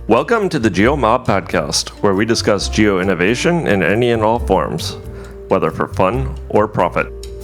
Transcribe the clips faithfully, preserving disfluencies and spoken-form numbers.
Welcome to the GeoMob podcast, where we discuss geo innovation in any and all forms, whether for fun or profit.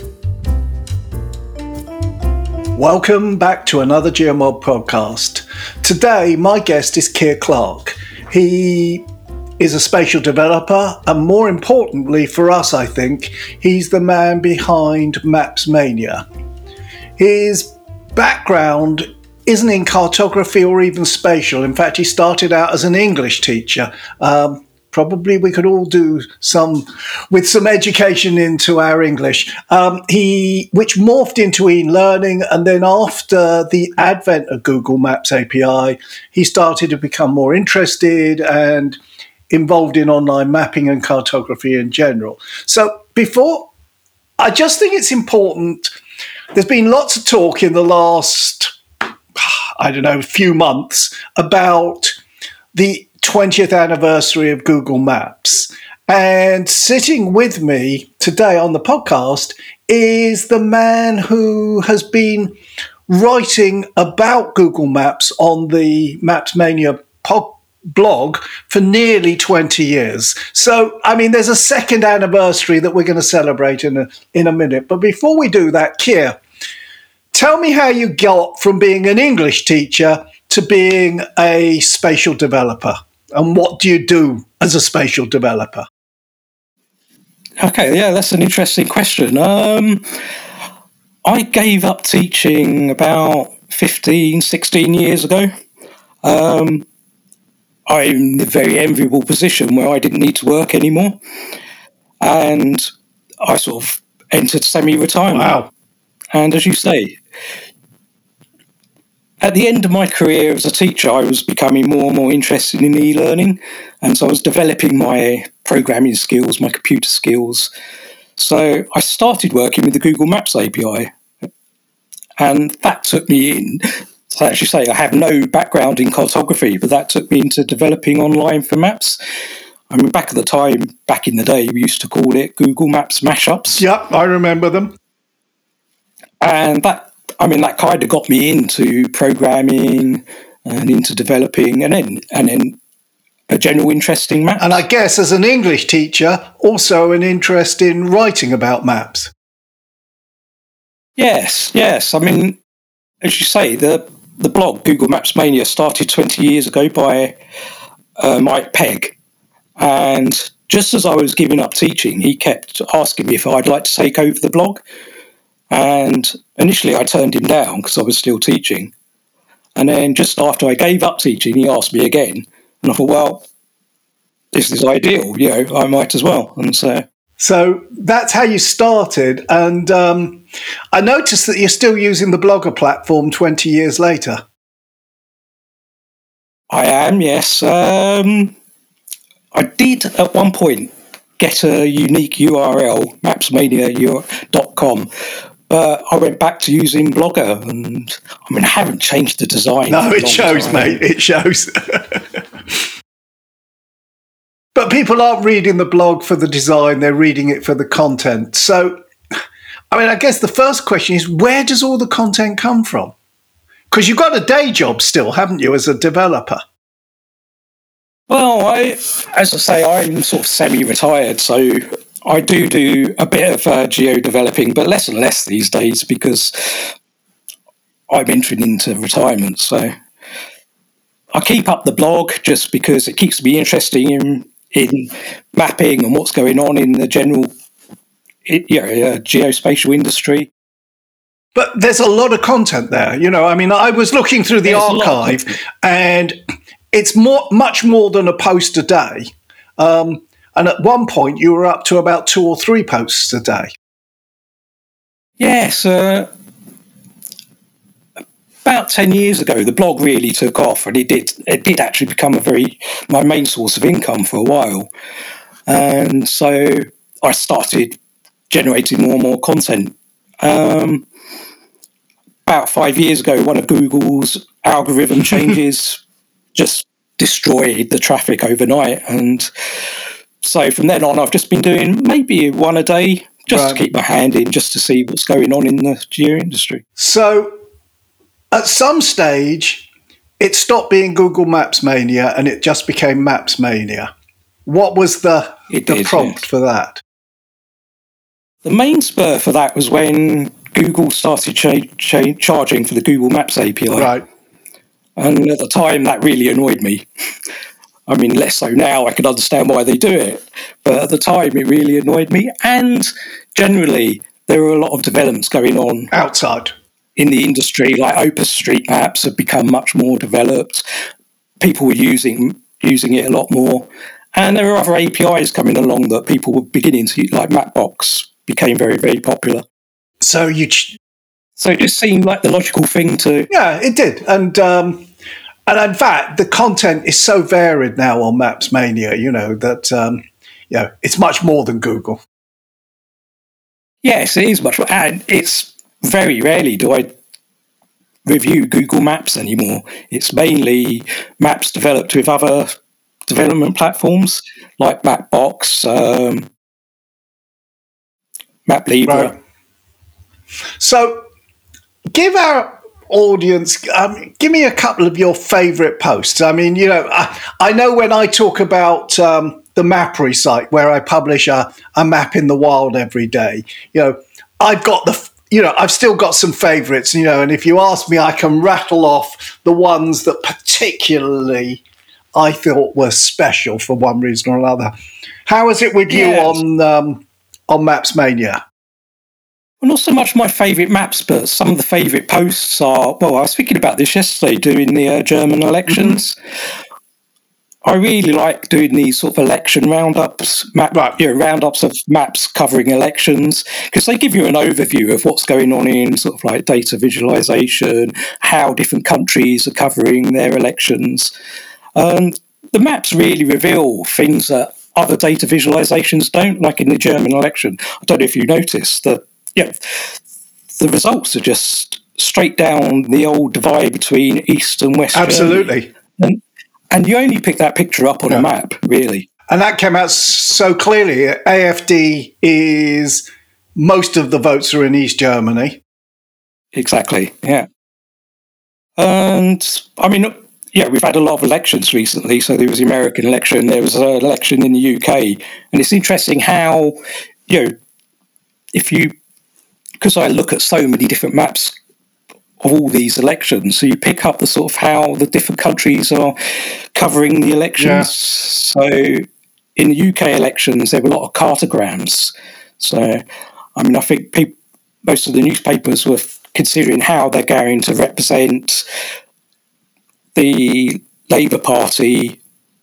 Welcome back to another GeoMob podcast. Today, my guest is Keir Clark. He is a spatial developer, and more importantly for us, I think, he's the man behind Maps Mania. His background isn't in cartography or even spatial. In fact, he started out as an English teacher. Um, probably we could all do some with some education into our English. Um, he, which morphed into e-learning, and then after the advent of Google Maps A P I, he started to become more interested and involved in online mapping and cartography in general. So before, I just think it's important. There's been lots of talk in the last, I don't know, few months about the twentieth anniversary of Google Maps. And sitting with me today on the podcast is the man who has been writing about Google Maps on the Maps Mania pod- blog for nearly twenty years. So, I mean, there's a second anniversary that we're going to celebrate in a, in a minute. But before we do that, Keir, tell me how you got from being an English teacher to being a spatial developer, and what do you do as a spatial developer? Okay, yeah, that's an interesting question. Um, I gave up teaching about fifteen, sixteen years ago. Um, I'm in a very enviable position where I didn't need to work anymore. And I sort of entered semi-retirement. Wow. And as you say, at the end of my career as a teacher, I was becoming more and more interested in e-learning. And so I was developing my programming skills, my computer skills. So I started working with the Google Maps A P I. And that took me in. So as you say, I have no background in cartography, but that took me into developing online for maps. I mean, back at the time, back in the day, we used to call it Google Maps mashups. Yep, I remember them. And that, I mean, that kind of got me into programming and into developing, and then and then a general interest in maps. And I guess as an English teacher, also an interest in writing about maps. Yes, yes. I mean, as you say, the the blog Google Maps Mania started twenty years ago by uh, Mike Pegg, and just as I was giving up teaching, he kept asking me if I'd like to take over the blog. And initially I turned him down because I was still teaching. And then just after I gave up teaching, he asked me again. And I thought, well, this is ideal, you know, I might as well. And so... So that's how you started. And um, I noticed that you're still using the Blogger platform twenty years later. I am, yes. Um, I did at one point get a unique U R L, mapsmania dot com. But I went back to using Blogger, and I mean, I haven't changed the design. No, it shows, mate. It shows. But people aren't reading the blog for the design; they're reading it for the content. So, I mean, I guess the first question is, where does all the content come from? Because you've got a day job still, haven't you, as a developer? Well, I, as I say, I'm sort of semi-retired, so I do do a bit of uh, geo-developing, but less and less these days because I'm entering into retirement. So I keep up the blog just because it keeps me interested in, in mapping and what's going on in the general it, you know, uh, geospatial industry. But there's a lot of content there. You know, I mean, I was looking through the There's archive, and it's more, much more than a post a day. Um, And at one point, you were up to about two or three posts a day. Yes. Uh, about ten years ago, the blog really took off, and it did It did actually become a very my main source of income for a while. And so I started generating more and more content. Um, about five years ago, one of Google's algorithm changes just destroyed the traffic overnight. And so from then on, I've just been doing maybe one a day, just right. to keep my hand in, just to see what's going on in the geo industry. So at some stage, it stopped being Google Maps Mania and it just became Maps Mania. What was the, It the did, prompt yes. for that? The main spur for that was when Google started cha- cha- charging for the Google Maps A P I. Right. And at the time, that really annoyed me. I mean, less so now, I can understand why they do it. But at the time, it really annoyed me. And generally, there were a lot of developments going on Outside. in the industry, like OpenStreetMaps have become much more developed. People were using using it a lot more. And there were other A P Is coming along that people were beginning to use, like Mapbox became very, very popular. So you... Ch- So it just seemed like the logical thing to... Yeah, it did. And um, and in fact, the content is so varied now on Maps Mania, you know, that um, you know, it's much more than Google. Yes, it is much more. And it's very rarely do I review Google Maps anymore. It's mainly maps developed with other development platforms like Mapbox, um, MapLibra. Right. So give our audience, um, give me a couple of your favourite posts. I mean, you know, I, I know when I talk about um, the Mappery site where I publish a, a map in the wild every day, you know, I've got the, you know, I've still got some favourites, you know, and if you ask me, I can rattle off the ones that particularly I thought were special for one reason or another. How is it with you Yes. on um, on Maps Mania? Well, not so much my favourite maps, but some of the favourite posts are, well, I was thinking about this yesterday, doing the uh, German elections. Mm-hmm. I really like doing these sort of election roundups, map, Right. you know, roundups of maps covering elections, because they give you an overview of what's going on in sort of like data visualization, how different countries are covering their elections. And the maps really reveal things that other data visualizations don't, like in the German election. I don't know if you noticed that, yeah, the results are just straight down the old divide between East and West Absolutely. Germany. And, and you only pick that picture up on Yeah. a map, really. And that came out so clearly. A F D is, most of the votes are in East Germany. Exactly, yeah. And, I mean, yeah, we've had a lot of elections recently. So there was the American election, there was an election in the U K. And it's interesting how, you know, if you, because I look at so many different maps of all these elections, so you pick up the sort of how the different countries are covering the elections. Yeah. So in the U K elections, there were a lot of cartograms. So, I mean, I think people, most of the newspapers were considering how they're going to represent the Labour Party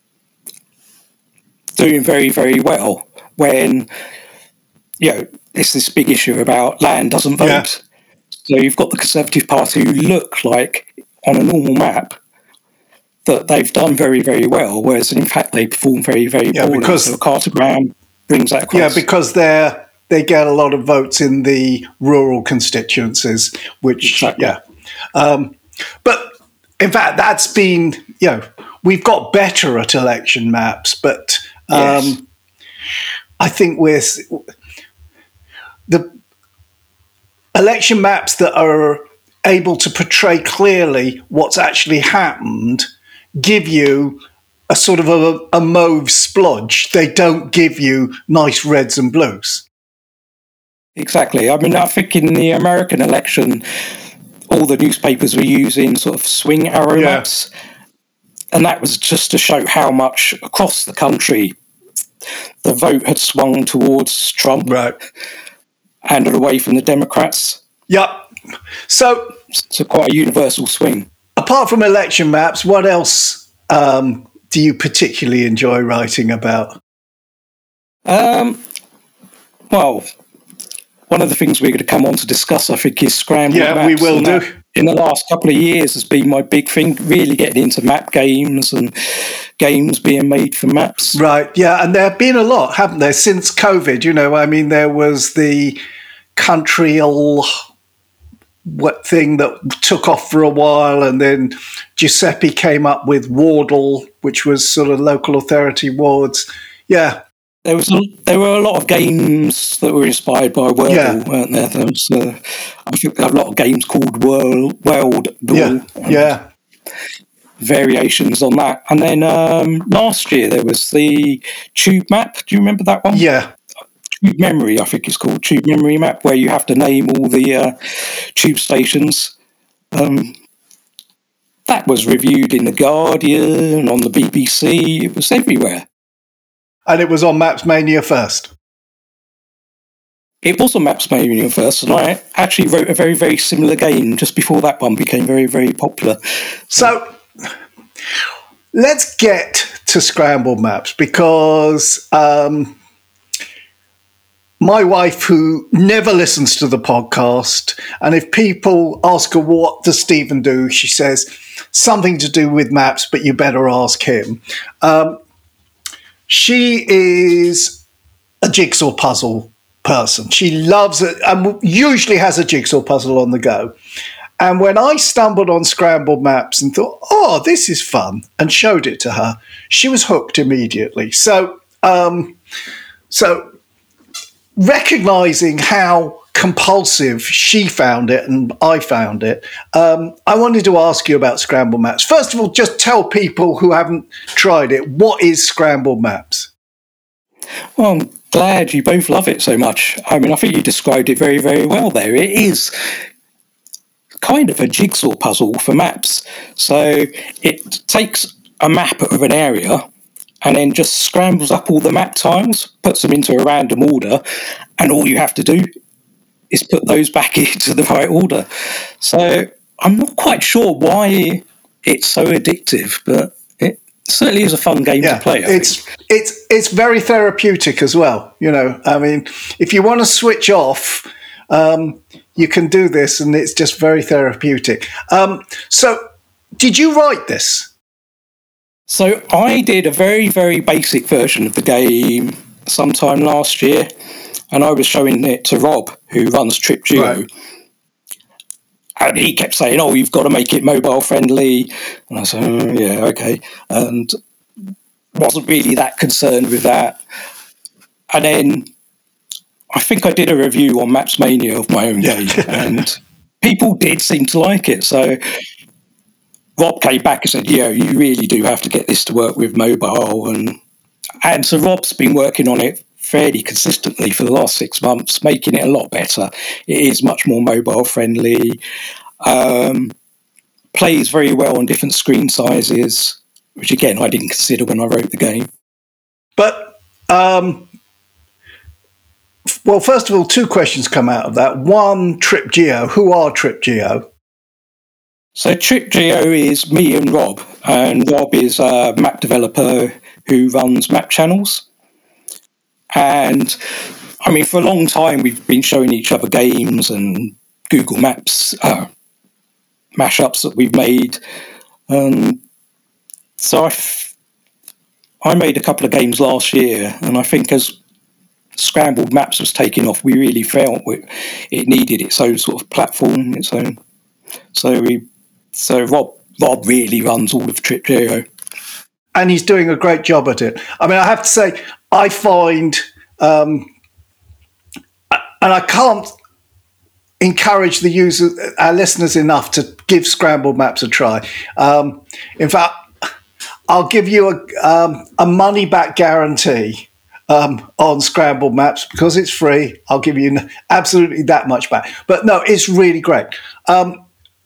doing very, very well when, you know, it's this big issue about land doesn't vote. Yeah. So you've got the Conservative Party who look like, on a normal map, that they've done very, very well, whereas in fact they perform very, very Yeah, poorly. because- So a cartogram brings that across. Yeah, because they're, they get a lot of votes in the rural constituencies, which, Exactly. yeah. Um, but in fact, that's been, you know, we've got better at election maps, but um, Yes. I think with the election maps that are able to portray clearly what's actually happened give you a sort of a, a mauve splodge. They don't give you nice reds and blues. Exactly. I mean, I think in the American election, all the newspapers were using sort of swing arrow Yeah. maps. And that was just to show how much across the country the vote had swung towards Trump Right. and away from the Democrats. Yep. So So quite a universal swing. apart from election maps, what else um, do you particularly enjoy writing about? Um, well, one of the things we're going to come on to discuss, I think, is scrambled Yeah, maps. we will And do. that, in the last couple of years, has been my big thing, really getting into map games and games being made for maps. Right, yeah, and there have been a lot, haven't there, since COVID? You know, I mean, there was the Countryal what thing that took off for a while, and then Giuseppe came up with Wardle, which was sort of local authority wards. Yeah, There was a, there were a lot of games that were inspired by Wordle, Yeah. weren't there? There was, uh, I think there are a lot of games called World World yeah, yeah. variations on that. And then um, last year there was the Tube Map. Do you remember that one? Yeah. Tube Memory, I think it's called, Tube Memory Map, where you have to name all the uh, tube stations. Um, that was reviewed in The Guardian, on the B B C, it was everywhere. And it was on Maps Mania first. It was on Maps Mania first, and I actually wrote a very, very similar game just before that one became very, very popular. So let's get to Scrambled Maps, because um, my wife, who never listens to the podcast, and if people ask her what does Stephen do, she says something to do with maps, but you better ask him. Um, she is a jigsaw puzzle person. She loves it and usually has a jigsaw puzzle on the go. And when I stumbled on Scrambled Maps and thought, oh, this is fun, and showed it to her, she was hooked immediately. So, um, so recognizing how compulsive she found it and I found it, um, I wanted to ask you about Scrambled Maps. First of all, just tell people who haven't tried it, what is Scrambled Maps? Well, I'm glad you both love it so much. I mean, I think you described it very, very well there. It is kind of a jigsaw puzzle for maps. So it takes a map of an area and then just scrambles up all the map tiles, puts them into a random order, and all you have to do is put those back into the right order. So I'm not quite sure why it's so addictive, but it certainly is a fun game yeah, to play. I it's think. it's it's very therapeutic as well. You know, I mean, if you want to switch off, um, you can do this, and it's just very therapeutic. Um, so, did you write this? So I did a very, very basic version of the game sometime last year, and I was showing it to Rob, who runs TripGeo. Right. And he kept saying, oh, you've got to make it mobile friendly. And I said, oh, yeah, okay. And wasn't really that concerned with that. And then I think I did a review on Maps Mania of my own game, and people did seem to like it. So Rob came back and said, yeah, you really do have to get this to work with mobile. And and so Rob's been working on it fairly consistently for the last six months, making it a lot better. It is much more mobile friendly, um, plays very well on different screen sizes, which again, I didn't consider when I wrote the game. But, um, well, first of all, two questions come out of that. One, TripGeo. Who are TripGeo? So TripGeo is me and Rob, and Rob is a map developer who runs map channels. And I mean, for a long time, we've been showing each other games and Google Maps uh, mashups that we've made. Um, so I, f- I made a couple of games last year, and I think as Scrambled Maps was taking off, we really felt it needed its own sort of platform, its own. So we, so Rob, Rob really runs all of TripGeo. And he's doing a great job at it. I mean, I have to say, I find, um, and I can't encourage the user, our listeners enough to give Scrambled Maps a try. Um, in fact, I'll give you a, um, a money-back guarantee um, on Scrambled Maps because it's free. I'll give you absolutely that much back. But no, it's really great. Um,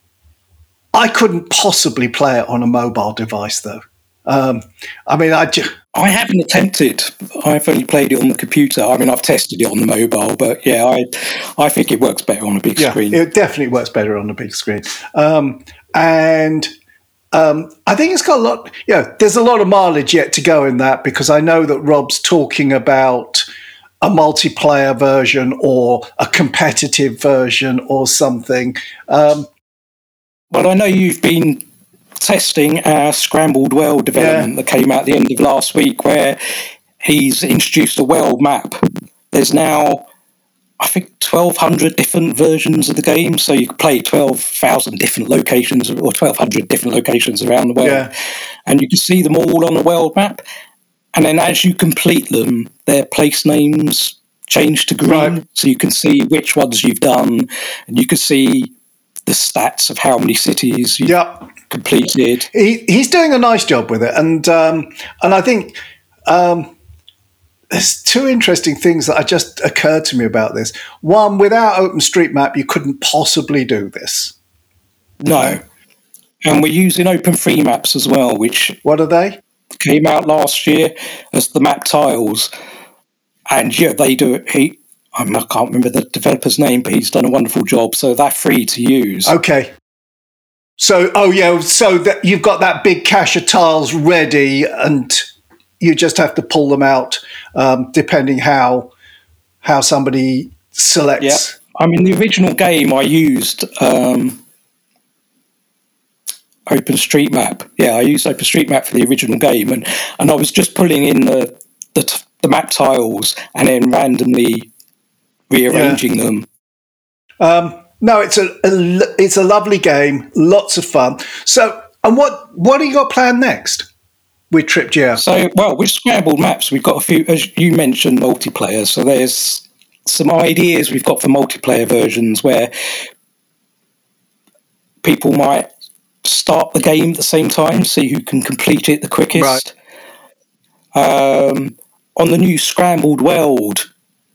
I couldn't possibly play it on a mobile device, though. Um, I mean, I just... I haven't attempted. I've only played it on the computer. I mean, I've tested it on the mobile, but yeah, I I think it works better on a big yeah, screen. It definitely works better on a big screen. Um, and um, I think it's got a lot, you know, there's a lot of mileage yet to go in that because I know that Rob's talking about a multiplayer version or a competitive version or something. Um, well, I know you've been testing our Scrambled World development yeah. that came out at the end of last week, where he's introduced a world map. There's now, I think, twelve hundred different versions of the game, so you can play twelve thousand different locations or twelve hundred different locations around the world, yeah. and you can see them all on a world map. And then as you complete them, their place names change to green, right. so you can see which ones you've done, and you can see the stats of how many cities you've yep. completed. He, he's doing a nice job with it, and um, and I think um, there's two interesting things that just occurred to me about this. One, without OpenStreetMap, you couldn't possibly do this. No. And we're using OpenFreeMaps as well, which What are they? came out last year as the map tiles. And yeah, they do it. He, I can't remember the developer's name, but he's done a wonderful job. So they're free to use. Okay. So, oh yeah, so that you've got that big cache of tiles ready, and you just have to pull them out um, depending how how somebody selects. Yeah. I mean, the original game I used um, OpenStreetMap. Yeah, I used OpenStreetMap for the original game, and, and I was just pulling in the the, the map tiles and then randomly rearranging yeah. them. Um, no, it's a, a it's a lovely game, lots of fun. So, and what what do you got planned next with TripGeo? So, well, with Scrambled Maps, we've got a few, as you mentioned, multiplayer. So there's some ideas we've got for multiplayer versions where people might start the game at the same time, see who can complete it the quickest. Right. Um, on the new Scrambled World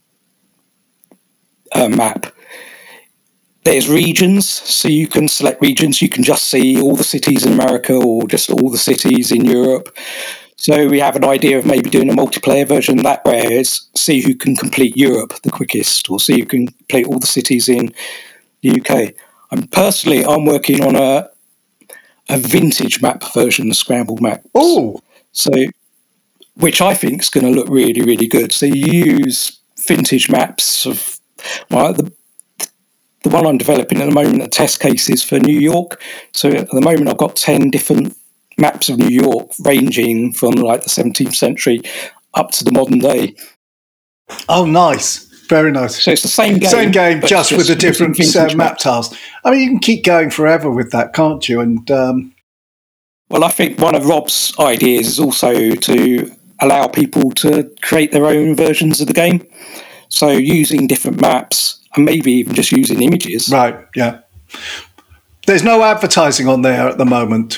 uh, map, there's regions, so you can select regions. You can just see all the cities in America or just all the cities in Europe. So we have an idea of maybe doing a multiplayer version that way, is see who can complete Europe the quickest, or see who can complete all the cities in the U K. And personally, I'm working on a a vintage map version of Scrambled Maps. Oh, so which I think is going to look really, really good. So you use vintage maps of well, the The one I'm developing at the moment, the test cases for New York. So at the moment, I've got ten different maps of New York, ranging from like the seventeenth century up to the modern day. Oh, nice. Very nice. So it's the same game. Same game, just, just with a different set of map maps. tiles. I mean, you can keep going forever with that, can't you? And um... Well, I think one of Rob's ideas is also to allow people to create their own versions of the game. So using different maps, and maybe even just using images. Right, yeah. There's no advertising on there at the moment.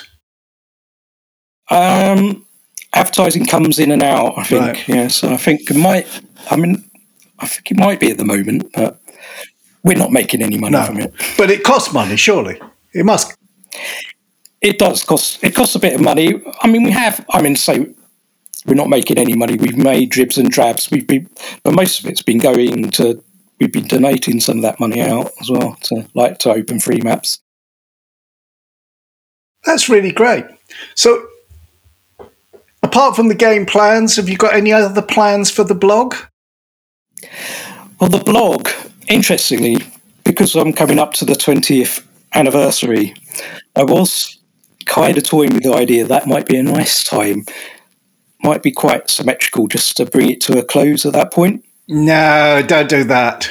Um, advertising comes in and out, I think. Right. Yeah, so I think it might, I mean, I think it might be at the moment, but we're not making any money no. from it. But it costs money, surely. It must. It does cost, it costs a bit of money. I mean, we have, I mean, so we're not making any money. We've made dribs and drabs. We've been, but most of it's been going to, we've been donating some of that money out as well to like to OpenFreeMaps. That's really great. So, apart from the game plans, have you got any other plans for the blog? Well, the blog, interestingly, because I'm coming up to the twentieth anniversary, I was kind of toying with the idea that might be a nice time, might be quite symmetrical just to bring it to a close at that point. No, don't do that.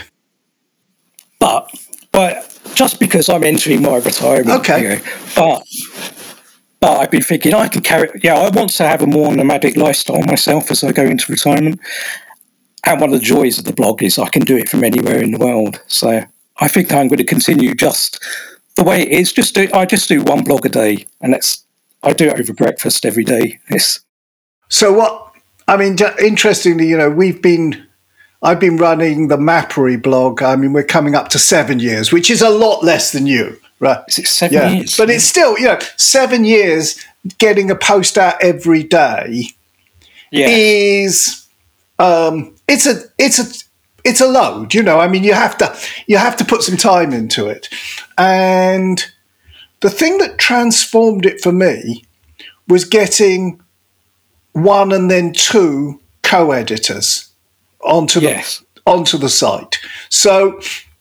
But, but just because I'm entering my retirement, okay. You know, but but I've been thinking I can carry. Yeah, I want to have a more nomadic lifestyle myself as I go into retirement. And one of the joys of the blog is I can do it from anywhere in the world. So I think I'm going to continue just the way it is. Just do. I just do one blog a day, and that's I do it over breakfast every day. It's, so what? I mean, interestingly, you know, we've been. I've been running the Mappery blog. I mean, we're coming up to seven years, which is a lot less than you, right? Is it seven yeah. years? But it's still, you know, seven years getting a post out every day yeah. is um, it's a it's a it's a load. You know, I mean, you have to you have to put some time into it, and the thing that transformed it for me was getting one and then two co-editors onto the yes. onto the site. So,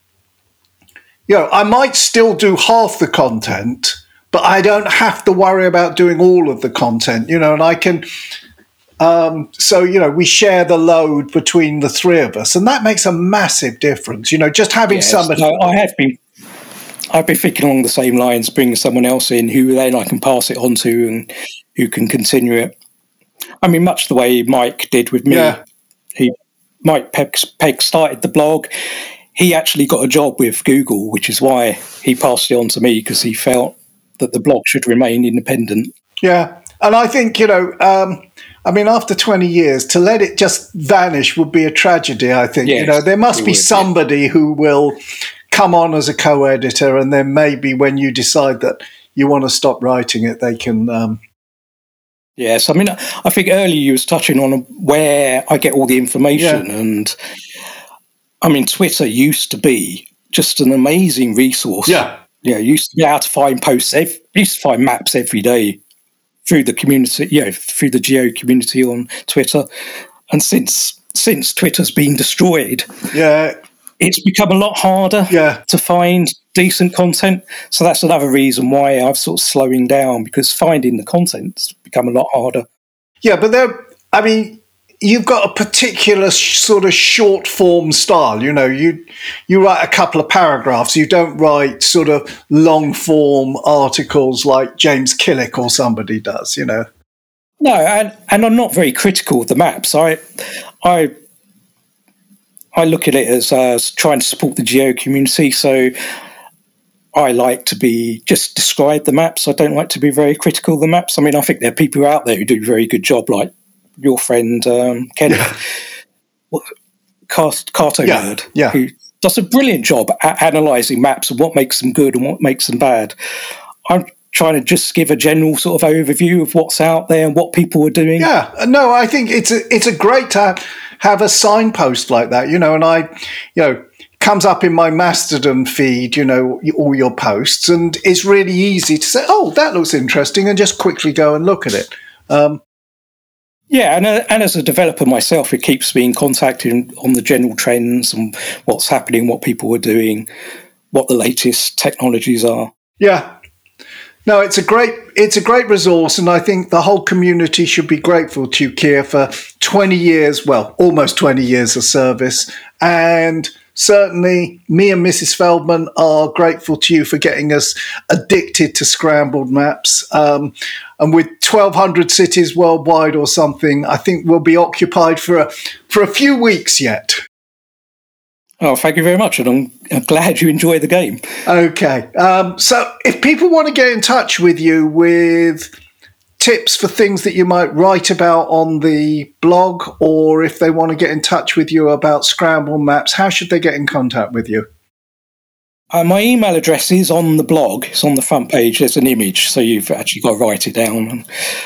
you know, I might still do half the content, but I don't have to worry about doing all of the content, you know, and I can um, so, you know, we share the load between the three of us, and that makes a massive difference, you know, just having yes. somebody. No, I have been I've been thinking along the same lines, bringing someone else in who then I can pass it on to and who can continue it. I mean, much the way Mike did with me. Yeah. He Mike Pegg, Pegg started the blog. He actually got a job with Google, which is why he passed it on to me, because he felt that the blog should remain independent. Yeah, and I think, you know, um, I mean, after twenty years, to let it just vanish would be a tragedy, I think. Yes, you know, there must be would, somebody yeah. who will come on as a co-editor, and then maybe when you decide that you want to stop writing it, they can... Um... Yes, I mean, I think earlier you was touching on where I get all the information, yeah. and I mean, Twitter used to be just an amazing resource. Yeah. Yeah, you used to be able to find posts, ev- used to find maps every day through the community, you know, through the Geo community on Twitter. And since since Twitter's been destroyed, yeah, it's become a lot harder yeah. to find decent content. So that's another reason why I've sort of slowing down, because finding the content's become a lot harder. Yeah, but there, I mean, you've got a particular sh- sort of short form style. You know, you you write a couple of paragraphs. You don't write sort of long form articles like James Killick or somebody does, you know. No, and, and I'm not very critical of the maps. I I I look at it as, as trying to support the Geo community. So I like to be just describe the maps. I don't like to be very critical of the maps. I mean, I think there are people out there who do a very good job, like your friend um, Ken, yeah. Carto yeah. Nerd, yeah. who does a brilliant job at analysing maps and what makes them good and what makes them bad. I'm trying to just give a general sort of overview of what's out there and what people are doing. Yeah, no, I think it's a it's a great to have a signpost like that, you know, and I, you know, comes up in my Mastodon feed, you know, all your posts, and it's really easy to say, oh, that looks interesting, and just quickly go and look at it. Um, yeah, and, uh, and as a developer myself, it keeps me in contact in, on the general trends and what's happening, what people are doing, what the latest technologies are. Yeah. No, it's a great it's a great resource, and I think the whole community should be grateful to you, Keir, for twenty years, well, almost twenty years of service. And certainly me and Missus Feldman are grateful to you for getting us addicted to scrambled maps. Um, and with twelve hundred cities worldwide or something, I think we'll be occupied for a, for a few weeks yet. Oh, thank you very much, and I'm, I'm glad you enjoy the game. Okay. Um, so if people want to get in touch with you with tips for things that you might write about on the blog, or if they want to get in touch with you about scramble maps, how should they get in contact with you? Uh, my email address is on the blog. It's on the front page. There's an image, so you've actually got to write it down.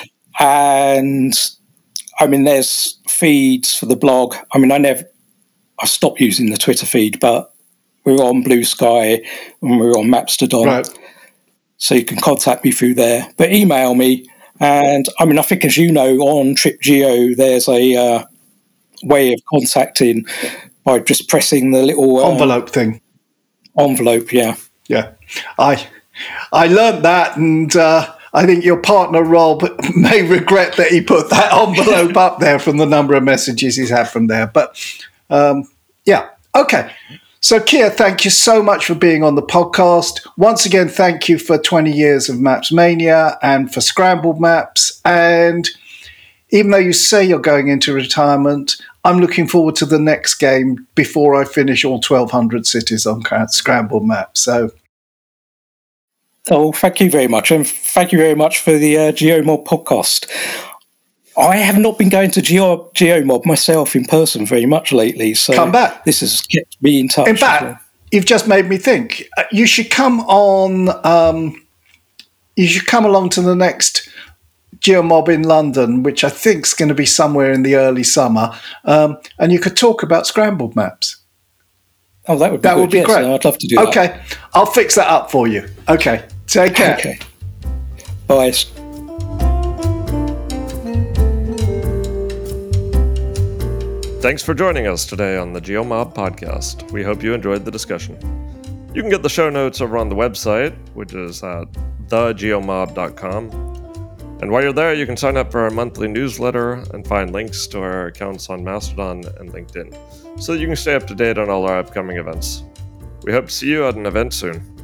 And, I mean, there's feeds for the blog. I mean, I never... I stopped using the Twitter feed, but we're on Blue Sky and we're on Mapstodon. Right. So you can contact me through there. But email me. And, I mean, I think, as you know, on TripGeo, there's a uh, way of contacting by just pressing the little... Uh, envelope thing. Envelope, yeah. Yeah. I I learned that, and uh, I think your partner, Rob, may regret that he put that envelope up there from the number of messages he's had from there. But... Um, yeah. Okay. So, Keir, thank you so much for being on the podcast. Once again, thank you for twenty years of Maps Mania and for Scrambled Maps. And even though you say you're going into retirement, I'm looking forward to the next game before I finish all twelve hundred cities on Scrambled Maps. So, oh, thank you very much. And thank you very much for the uh, GeoMob podcast. I have not been going to Geo, GeoMob myself in person very much lately, so come back. This has kept me in touch. In fact, well. You've just made me think. You should come on. Um, you should come along to the next GeoMob in London, which I think is going to be somewhere in the early summer, um, and you could talk about scrambled maps. Oh, that would be that good. would be yes, great. No, I'd love to do okay. that. Okay, I'll fix that up for you. Okay, take care. Okay. Bye. Thanks for joining us today on the GeoMob podcast. We hope you enjoyed the discussion. You can get the show notes over on the website, which is at the geomob dot com. And while you're there, you can sign up for our monthly newsletter and find links to our accounts on Mastodon and LinkedIn, so that you can stay up to date on all our upcoming events. We hope to see you at an event soon.